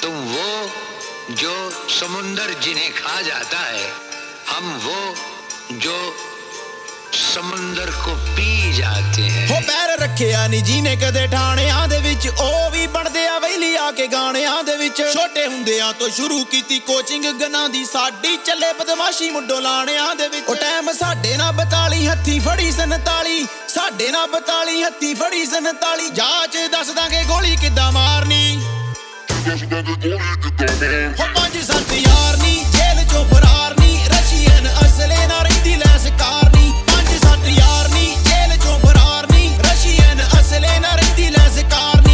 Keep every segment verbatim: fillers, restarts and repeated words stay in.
तुम वो जो समुंदर जिन्हें खा जाता है, हम वो जो समुंदर को पी जाते हैं। हो पैर रखिया नी जीने कदे ठाणियां दे विच, ओ भी बनदे आ वैली आके गाणियां दे विच। छोटे हुंदियां तो शुरू कीती कोचिंग गना दी, साडी चले बदमाशी मुंडो लाणियां दे विच। ओ टाइम साडे ना बताली हत्थी फड़ी सनताली, साडे ना बताली हत्थी फड़ी सनताली। जाच दस दांगे गोली किद्दां मारनी, हो पंज सत्त यार नी जेल चों फरार नी, रशियन असले ना रहिंदी लैस कारनी। पंज सत्त यार नी जेल चों फरार नी, रशियन असले ना रहिंदी लैस कारनी।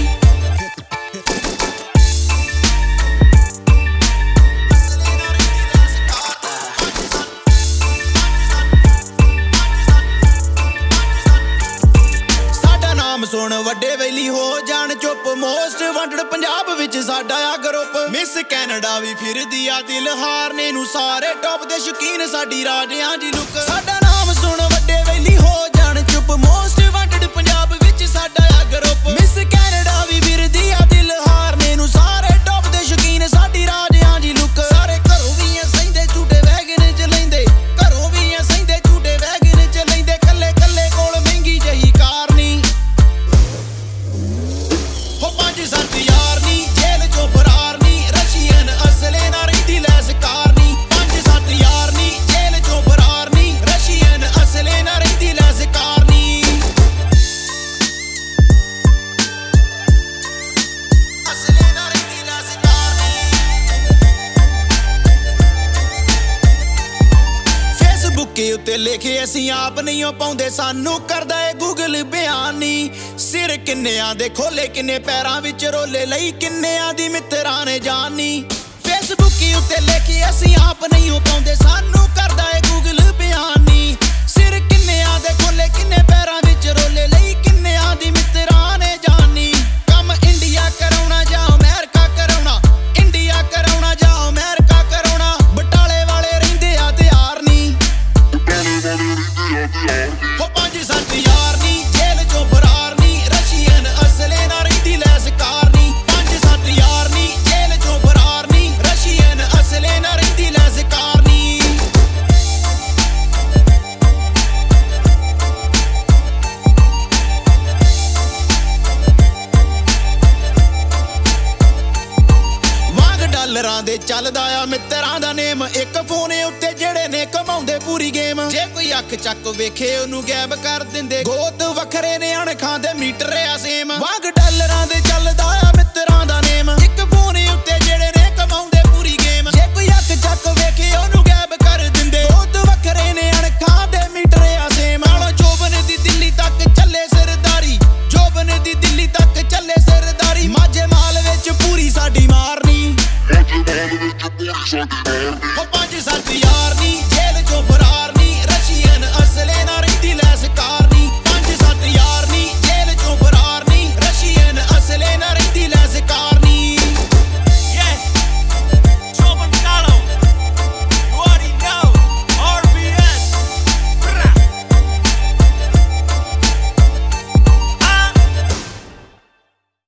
सुन वड्डे वैली हो जान चुप, मोस्ट वांटेड पंजाब विच साडा आ ग्रुप। मिस कैनेडा भी फिरदी आ दिल हारने नू, सारे टॉप दे शौकीन साडी राजियां दी लुक। साडा नाम सुन वड्डे वैली हो जान चुप, मोस्ट वांटेड पंजाब विच साडा आ ग्रुप। मिस कैनेडा भी फिरदी आ दिल हारने नू, सारे टॉप दे शौकीन साडी राजियां दी लुक। सारे घरों भी ऐ सहिंदे झूठे वैगन च लैंदे, घरों भी ऐ सहिंदे झूठे वैगन च लैंदे। कल्ले कल्ले कोल महंगी जही कार नी, सत्त यार नी जेल चों फरार नी, रशियन असले ना रहिंदी लैस कारनी। पंज सत्त यार नी जेल चों फरार नी, रशियन असले ना रहिंदी लैस कारनी। असले ना रहिंदी लैस कारनी। फेसबुक के उत्ते लिखे असीं आप नहीं पाउंदे, सानू करदा ए गूगल बयानी। सिर किन्नेयां दे खोले किन्ने पैरां विच रोले लई, किन्नेयां दी मित्तरां ने जानी। फेसबुक उत्ते लिखे असीं आप नहीं हो पाउंदे, सानू करदा ए गूगल बयानी। सिर किन्नेयां दे खोले किन्ने पैरां विच रोले लई, किन्नेयां दी मित्तरां ने जानी। कम इंडिया कराउणा जां अमेरिका कराउणा, इंडिया कराउणा जां अमेरिका कराउणा। बटाले वाले रहिंदे आ त्यार नी, हो पंज सत्त यार नी जेल चों फरार नी, रशियन असले ना रहिंदी लैस कारनी। पंज सत्त यार नी जेल चों फरार नी, रशियन असले ना रहिंदी लैस कारनी। वांग डालरां दे चलदा आ मित्तरां दा नेम, एक फोने उत्ते जेड़े ने कमाउंदे पूरी गेम। जे कोई अख चक वेखे ओनू गैब कर दिंदे, गोत वखरे ने अणखां दे मीटर आ सेम। वांग डालरां दे चलदा आ मित्तरां दा